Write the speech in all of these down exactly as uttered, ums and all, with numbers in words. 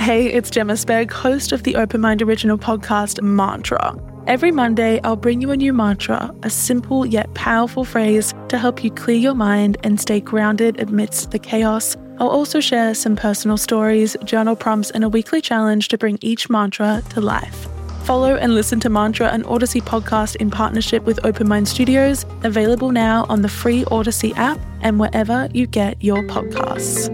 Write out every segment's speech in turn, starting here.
Hey, it's Gemma Spegg, host of the Open Mind original podcast, Mantra. Every Monday, I'll bring you a new mantra, a simple yet powerful phrase to help you clear your mind and stay grounded amidst the chaos. I'll also share some personal stories, journal prompts, and a weekly challenge to bring each mantra to life. Follow and listen to Mantra, an Odyssey podcast in partnership with Open Mind Studios, available now on the free Odyssey app and wherever you get your podcasts.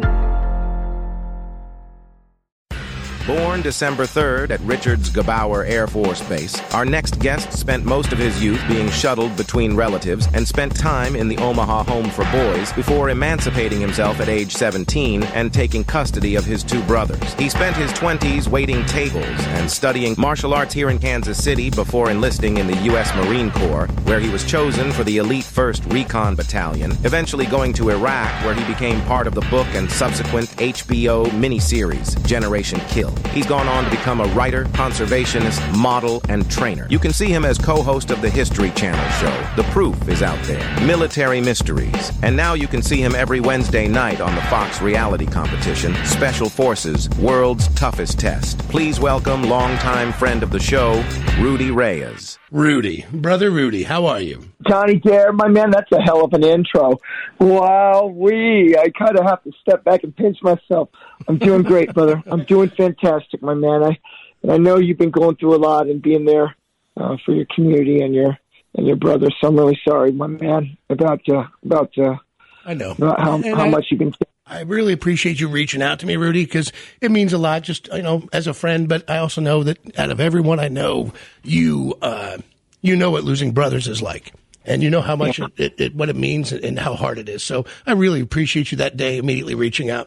Born December third at Richards-Gebaur Air Force Base, our next guest spent most of his youth being shuttled between relatives and spent time in the Omaha Home for Boys before emancipating himself at age seventeen and taking custody of his two brothers. He spent his twenties waiting tables and studying martial arts here in Kansas City before enlisting in the U S Marine Corps, where he was chosen for the elite first Recon Battalion, eventually going to Iraq, where he became part of the book and subsequent H B O miniseries, Generation Kill. He's gone on to become a writer, conservationist, model, and trainer. You can see him as co-host of the History Channel show, The Proof is out there, Military Mysteries. And now you can see him every Wednesday night on the Fox reality competition, Special Forces, World's Toughest Test. Please welcome longtime friend of the show, Rudy Reyes. Rudy, brother Rudy, how are you? Johnny Dare, my man, that's a hell of an intro. Wow, we, I kind of have to step back and pinch myself. I'm doing great, brother. I'm doing fantastic, my man. I and I know you've been going through a lot and being there uh, for your community and your and your brother. So I'm really sorry, my man, about uh, about uh, I know about how, how I, much you've been. I really appreciate you reaching out to me, Rudy, because it means a lot. Just you know, as a friend, but I also know that out of everyone I know, you uh, you know what losing brothers is like. And you know how much yeah. it, it, what it means and how hard it is. So I really appreciate you that day immediately reaching out.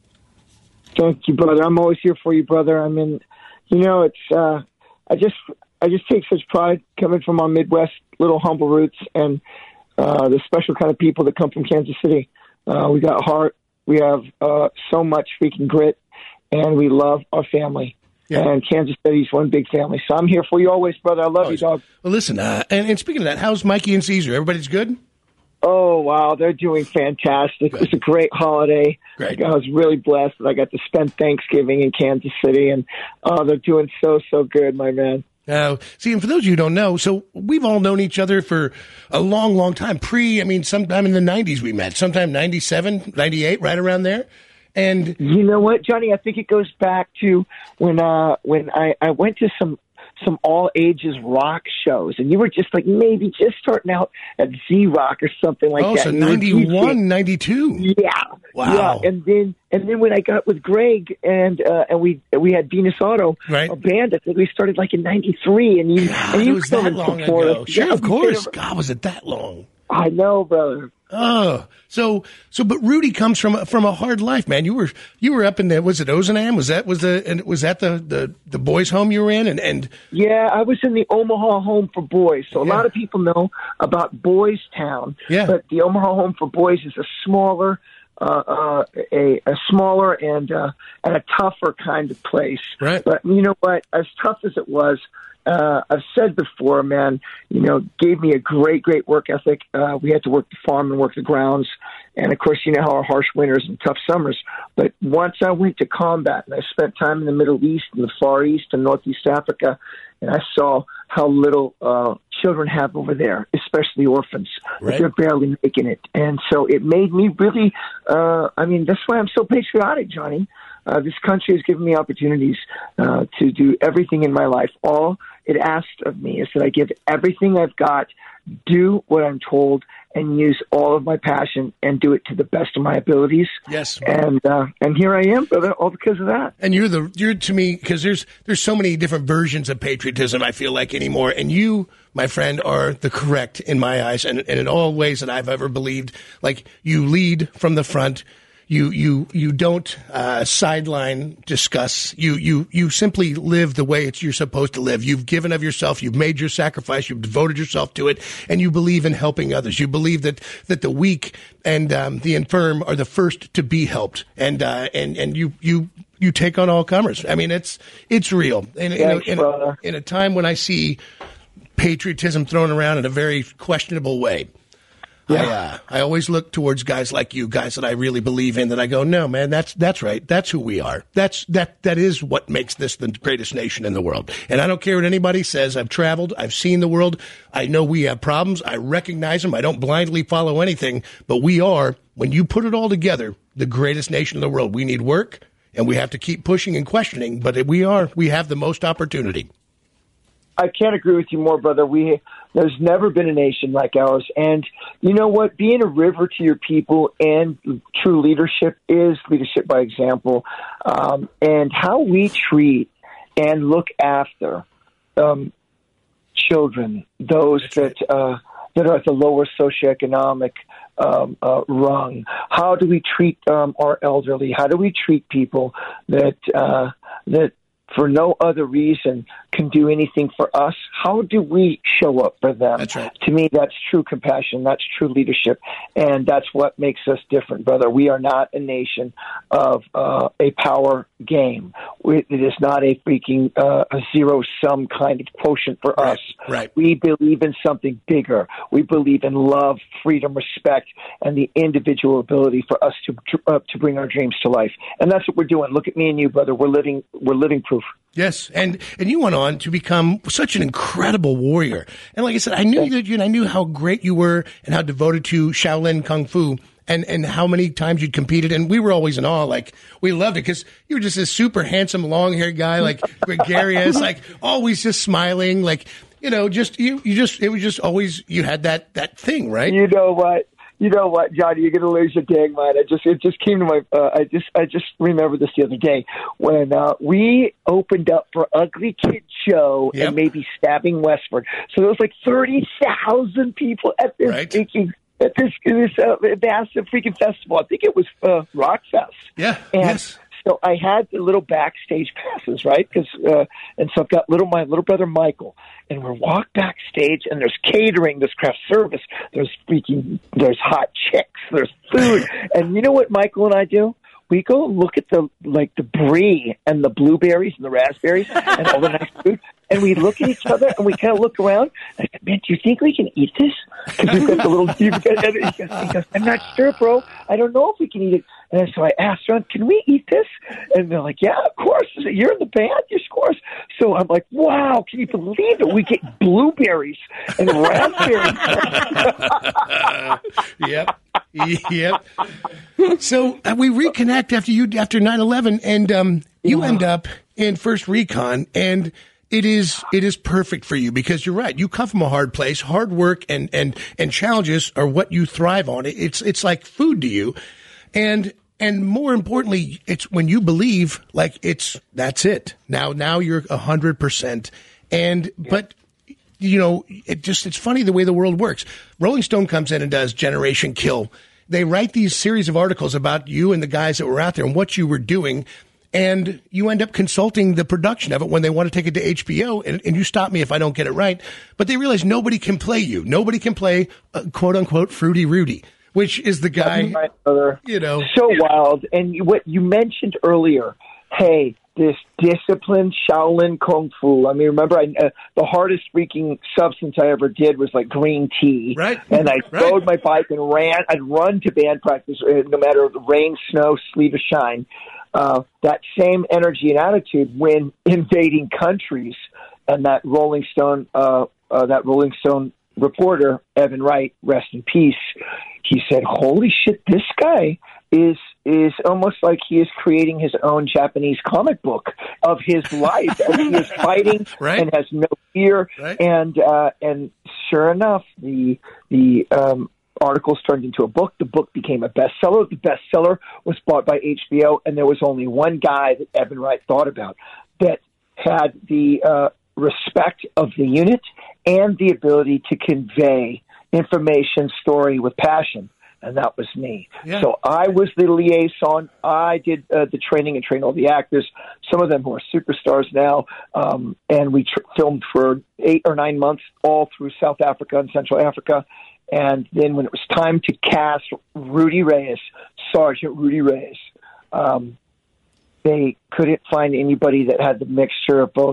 Thank you, brother. I'm always here for you, brother. I mean, you know, it's uh, I just I just take such pride coming from our Midwest little humble roots and uh, the special kind of people that come from Kansas City. Uh, we got heart. We have uh, so much freaking grit, and we love our family. Yeah. And Kansas City's one big family. So I'm here for you always, brother. I love always. you, dog. Well, listen, uh, and, and speaking of that, how's Mikey and Caesar? Everybody's good? Oh, wow. They're doing fantastic. Good. It's a great holiday. Great. I was really blessed that I got to spend Thanksgiving in Kansas City, and oh, they're doing so, so good, my man. Uh, see, and for those of you who don't know, so we've all known each other for a long, long time. Pre, I mean, sometime in the nineties we met, sometime ninety-seven, ninety-eight, right around there. And you know what, Johnny? I think it goes back to when uh, when I, I went to some some all ages rock shows, and you were just like maybe just starting out at Z Rock or something like oh, that. Oh, so ninety-one, ninety-two. Yeah, wow. Yeah, and then and then when I got with Greg and uh, and we we had Venus Auto, right. a band. I think we started like in ninety-three, and you God, and you it was that long ago. Us. Sure, yeah, of course. God, was it that long? I know, brother. Oh, so so, but Rudy comes from from a hard life, man. You were you were up in the was it Ozanam? Was that was the and was that the, the, the boys' home you were in? And, and yeah, I was in the Omaha Home for Boys. So a yeah. lot of people know about Boys Town, yeah. but the Omaha Home for Boys is a smaller, uh, uh, a a smaller and uh, and a tougher kind of place. Right. But you know what? As tough as it was. Uh, I've said before, man, you know, gave me a great, great work ethic. Uh, we had to work the farm and work the grounds. And, of course, you know how our harsh winters and tough summers. But once I went to combat and I spent time in the Middle East and the Far East and Northeast Africa, and I saw how little uh, children have over there, especially orphans. Right. They're barely making it. And so it made me really, uh, I mean, that's why I'm so patriotic, Johnny. Uh, this country has given me opportunities uh, to do everything in my life. All it asked of me is that I give everything I've got, do what I'm told, and use all of my passion and do it to the best of my abilities. Yes. And uh, and here I am, brother, all because of that. And you're the you're to me because there's there's so many different versions of patriotism. I feel like anymore, and you, my friend, are the correct in my eyes, and, and in all ways that I've ever believed. Like you lead from the front. You you you don't uh, sideline discuss. You you you simply live the way it's you're supposed to live. You've given of yourself. You've made your sacrifice. You've devoted yourself to it, and you believe in helping others. You believe that that the weak and um, the infirm are the first to be helped, and uh, and and you you you take on all comers. I mean, it's it's real. And Thanks, in, a, in, a, in a time when I see patriotism thrown around in a very questionable way. Yeah. I, uh, I always look towards guys like you, guys that I really believe in, that I go, no, man, that's that's right. That's who we are. That's that that is what makes this the greatest nation in the world. And I don't care what anybody says. I've traveled. I've seen the world. I know we have problems. I recognize them. I don't blindly follow anything. But we are, when you put it all together, the greatest nation in the world. We need work, and we have to keep pushing and questioning. But we are. We have the most opportunity. I can't agree with you more, brother. We there's never been a nation like ours, and you know what? Being a river to your people and true leadership is leadership by example. Um, and how we treat and look after um, children, those that uh, that are at the lower socioeconomic um, uh, rung. How do we treat um, our elderly? How do we treat people that uh, that? for no other reason can do anything for us? How do we show up for them? That's right. To me, that's true compassion. That's true leadership. And that's what makes us different, brother. We are not a nation of uh, a power game. We, it is not a freaking uh, a zero-sum kind of quotient for right. us. Right. We believe in something bigger. We believe in love, freedom, respect, and the individual ability for us to uh, to bring our dreams to life. And that's what we're doing. Look at me and you, brother. We're living. We're living proof. Yes, and and you went on to become such an incredible warrior. And like I said, I knew that you, and I knew how great you were, and how devoted to Shaolin Kung Fu, and and how many times you'd competed. And we were always in awe. Like, we loved it because you were just this super handsome, long-haired guy, like gregarious, like always just smiling, like, you know, just you you just it was just always you had that that thing, right? You know what? You know what, Johnny? You're gonna lose your dang mind. I just it just came to my. Uh, I just I just remember this the other day when uh, we opened up for Ugly Kid Joe Yep. and maybe Stabbing Westward. So there was like thirty thousand people at this Right. freaking at this this uh, massive freaking festival. I think it was uh, Rock Fest. Yeah. And yes. So I had the little backstage passes, right? Because uh, and so I've got little my little brother Michael, and we're walk backstage, and there's catering, there's craft service, there's freaking, there's hot chicks, there's food, and you know what Michael and I do? We go look at the like the brie and the blueberries and the raspberries and all the nice food, and we look at each other and we kind of look around. And I go, man, do you think we can eat this? Because we've got the little. You've got, and he goes, he goes, I'm not sure, bro. I don't know if we can eat it. And so I asked Ron, can we eat this? And they're like, yeah, of course. I said, you're in the band, yes, of course. So I'm like, wow, can you believe it? We get blueberries and raspberries. Yep. Yep. So uh, we reconnect after you after nine eleven, and um, you Yeah. end up in First Recon, and it is it is perfect for you because you're right. You come from a hard place. Hard work and and and challenges are what you thrive on. It, it's it's like food to you, and and more importantly, it's when you believe like it's that's it. Now now you're a hundred percent, and but. You know, it just, it's funny the way the world works. Rolling Stone comes in and does Generation Kill. They write these series of articles about you and the guys that were out there and what you were doing. And you end up consulting the production of it when they want to take it to H B O. And, and you stop me if I don't get it right. But they realize nobody can play you. Nobody can play, uh, quote unquote, Fruity Rudy, which is the guy, Right, brother. you know. So wild. And you- what you mentioned earlier, hey, this disciplined Shaolin Kung Fu. I mean, remember, I, uh, the hardest freaking substance I ever did was like green tea. Right. And I Right. rode my bike and ran. I'd run to band practice uh, no matter the rain, snow, sleet, or shine. Uh, that same energy and attitude when invading countries. And that Rolling Stone, uh, uh, that Rolling Stone reporter, Evan Wright, rest in peace, he said, holy shit, this guy is is almost like he is creating his own Japanese comic book of his life as he is fighting Right. and has no fear. Right. And uh, and sure enough, the the um, articles turned into a book. The book became a bestseller. The bestseller was bought by H B O, and there was only one guy that Evan Wright thought about that had the uh, respect of the unit and the ability to convey information, story with passion. And that was me. Yeah. So I was the liaison. I did uh, the training and trained all the actors, some of them who are superstars now. Um, and we tr- filmed for eight or nine months all through South Africa and Central Africa. And then when it was time to cast Rudy Reyes, Sergeant Rudy Reyes, um, they couldn't find anybody that had the mixture of both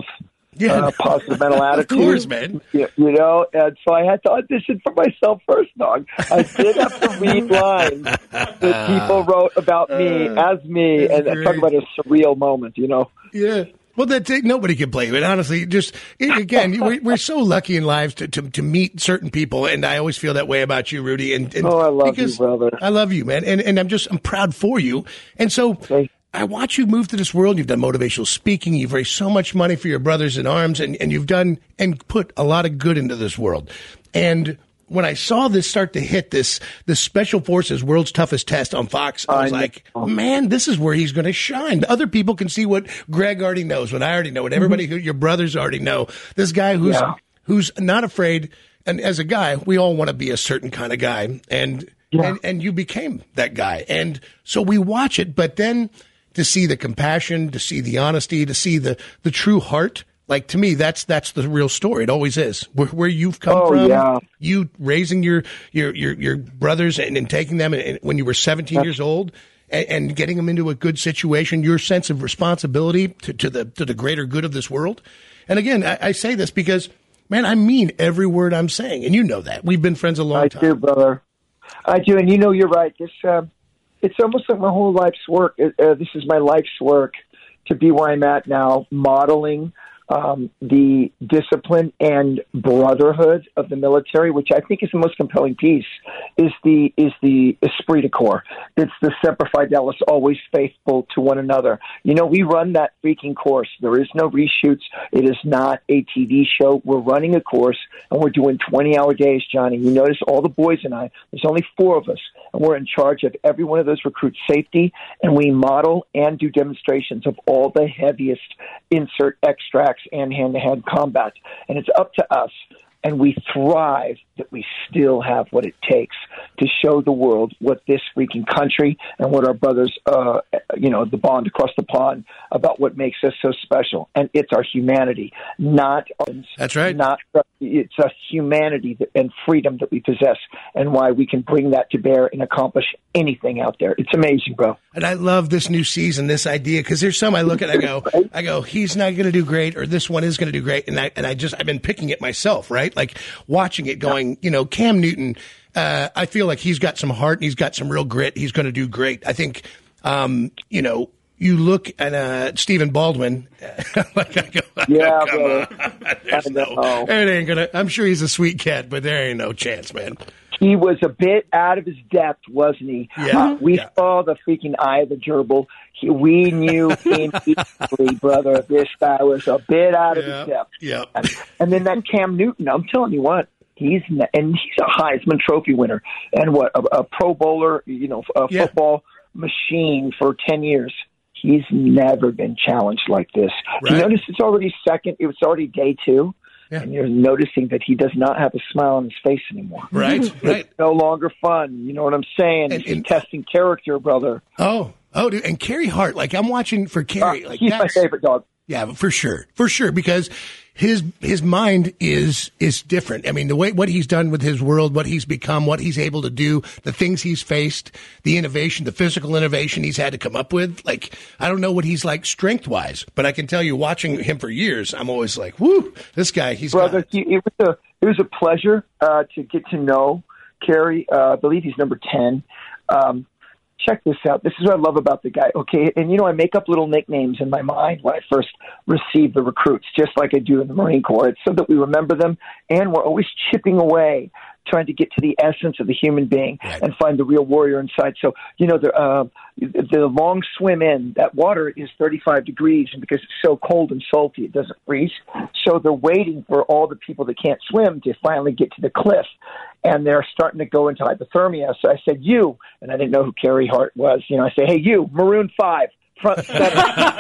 Yeah. uh, positive mental attitude. Of course, man. You, you know, and so I had to audition for myself first, dog. I did have to read lines that people wrote about me uh, as me, and great. talk about a surreal moment, you know. Yeah. Well, that's it. Nobody can blame it. Honestly, just it, again, we, we're so lucky in lives to, to to meet certain people, and I always feel that way about you, Rudy. And, and oh, I love you, brother. I love you, man, and and I'm just I'm proud for you. And so okay. I watch you move through this world. You've done motivational speaking. You've raised so much money for your brothers in arms, and and you've done and put a lot of good into this world. And when I saw this start to hit this, this Special Forces World's Toughest Test on Fox, I was I like, man, this is where he's going to shine. Other people can see what Greg already knows, what I already know, what everybody who your brothers already know. This guy who's yeah. who's not afraid. And as a guy, we all want to be a certain kind of guy. And, yeah. and and you became that guy. And so we watch it, but then to see the compassion, to see the honesty, to see the, the true heart. Like, to me, that's that's the real story. It always is. Where, where you've come oh, from, yeah. you raising your your your, your brothers and, and taking them and, and when you were seventeen that's- years old and, and getting them into a good situation, your sense of responsibility to, to the to the greater good of this world. And again, I, I say this because, man, I mean every word I'm saying, and you know that. We've been friends a long I time. I do, brother. I do, and you know you're right. This uh, it's almost like my whole life's work. Uh, this is my life's work to be where I'm at now, modeling Um, the discipline and brotherhood of the military, which I think is the most compelling piece, is the is the esprit de corps. It's the Semper Fidelis, always faithful to one another. You know, we run that freaking course. There is no reshoots. It is not a T V show. We're running a course, and we're doing twenty-hour days, Johnny. You notice all the boys and I, there's only four of us, and we're in charge of every one of those recruits' safety, and we model and do demonstrations of all the heaviest insert extracts and hand-to-hand combat. And it's up to us, and we thrive that we still have what it takes to show the world what this freaking country and what our brothers, uh, you know, the bond across the pond, about what makes us so special. And it's our humanity, not that's right. Not it's a humanity that, and freedom that we possess, and why we can bring that to bear and accomplish anything out there. It's amazing, bro. And I love this new season, this idea, because there's some I look at, I go, I go, he's not going to do great, or this one is going to do great, and I and I just I've been picking it myself, right? Like watching it, going, you know, Cam Newton. Uh, I feel like he's got some heart and he's got some real grit. He's going to do great. I think, um, you know, you look at uh, Stephen Baldwin. like I go, yeah, come bro. on. There's no, it ain't gonna. I'm sure he's a sweet cat, but there ain't no chance, man. He was a bit out of his depth, wasn't he? Yeah. Uh, we yeah. saw the freaking eye of the gerbil. He, we knew immediately, brother, this guy was a bit out of yeah. his depth. Yeah. And, and then that Cam Newton, I'm telling you what. He's and he's a Heisman Trophy winner and what a, a Pro Bowler, you know, a yeah. football machine for ten years. He's never been challenged like this. Right. You notice it's already second. It was already day two, yeah. and you're noticing that he does not have a smile on his face anymore. Right, it's right. no longer fun. You know what I'm saying? And, He's and, testing character, brother. Oh, oh, dude, and Carrie Hart. Like I'm watching for Carrie. Uh, like he's my favorite dog. Yeah, for sure, for sure, because his his mind is is different. I mean, the way what he's done with his world, what he's become, what he's able to do, the things he's faced, the innovation, the physical innovation he's had to come up with. Like, I don't know what he's like strength wise, but I can tell you, watching him for years, I'm always like, "Whoo, this guy, he's brother." He, it was a it was a pleasure uh, to get to know Carrie. Uh, I believe he's number ten. Um, Check this out. This is what I love about the guy. Okay, and you know, I make up little nicknames in my mind when I first receive the recruits, just like I do in the Marine Corps. It's so that we remember them, and we're always chipping away, trying to get to the essence of the human being right. and find the real warrior inside. So, you know, the uh, the long swim in, that water is thirty-five degrees, and because it's so cold and salty, it doesn't freeze. So they're waiting for all the people that can't swim to finally get to the cliff. And they're starting to go into hypothermia. So I said, you, and I didn't know who Carrie Hart was. You know, I say, hey, you, Maroon five, front and center.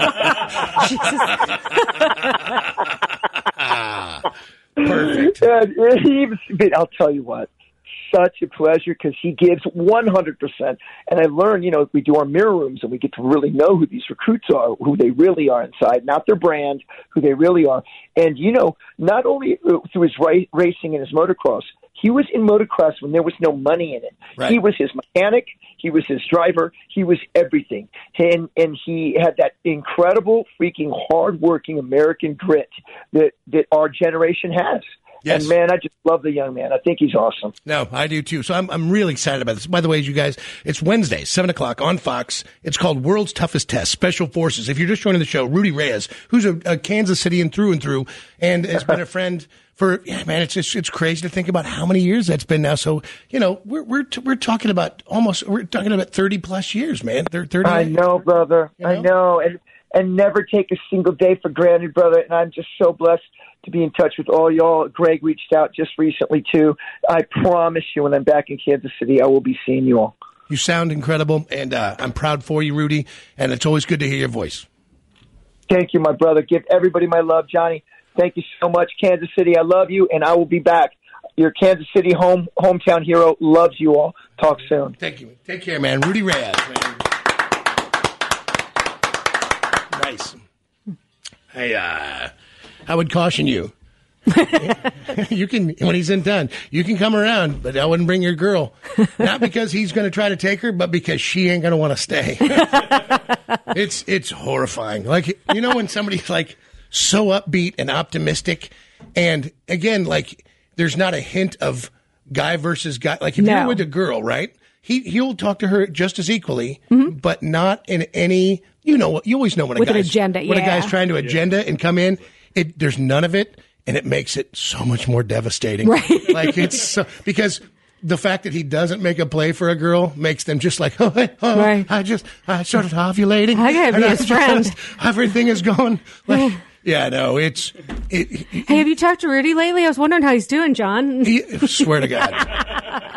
Perfect. And he was, but I'll tell you what, such a pleasure because he gives one hundred percent. And I learned, you know, we do our mirror rooms and we get to really know who these recruits are, who they really are inside, not their brand, who they really are. And, you know, not only through his ra- racing and his motocross, He was in motocross when there was no money in it. Right. He was his mechanic. He was his driver. He was everything. And, and he had that incredible, freaking hardworking American grit that, that our generation has. Yes. And, man, I just love the young man. I think he's awesome. No, I do, too. So I'm I'm really excited about this. By the way, you guys, it's Wednesday, seven o'clock on Fox. It's called World's Toughest Test, Special Forces. If you're just joining the show, Rudy Reyes, who's a, a Kansas City and through and through, and has been a friend for, yeah, man, it's just, it's crazy to think about how many years that's been now. So, you know, we're we're t- we're talking about almost, we're talking about thirty plus years, man. thirty I know, brother. You know? I know. And, and never take a single day for granted, brother. And I'm just so blessed to be in touch with all y'all. Greg reached out just recently, too. I promise you, when I'm back in Kansas City, I will be seeing you all. You sound incredible, and uh, I'm proud for you, Rudy, and it's always good to hear your voice. Thank you, my brother. Give everybody my love, Johnny. Thank you so much, Kansas City. I love you, and I will be back. Your Kansas City home hometown hero loves you all. Talk soon. Thank you. Take care, man. Rudy Reyes. Nice. Hey, uh... I would caution you. You can, when he's in town, you can come around, but I wouldn't bring your girl. Not because he's going to try to take her, but because she ain't going to want to stay. It's it's horrifying. Like, you know, when somebody's like so upbeat and optimistic, and again, like there's not a hint of guy versus guy. Like if No. you're with a girl, right? He he'll talk to her just as equally, mm-hmm. but not in any. You know, you always know when a With an guy's agenda, when a yeah. guy's trying to agenda and come in. It, there's none of it, and it makes it so much more devastating. Right. Like it's so, because the fact that he doesn't make a play for a girl makes them just like, oh, oh right. I just I started ovulating. I gotta be and his I friend. just- everything is going like, yeah, no, it's. It, Hey, have you talked to Rudy lately? I was wondering how he's doing, John. he, swear to God.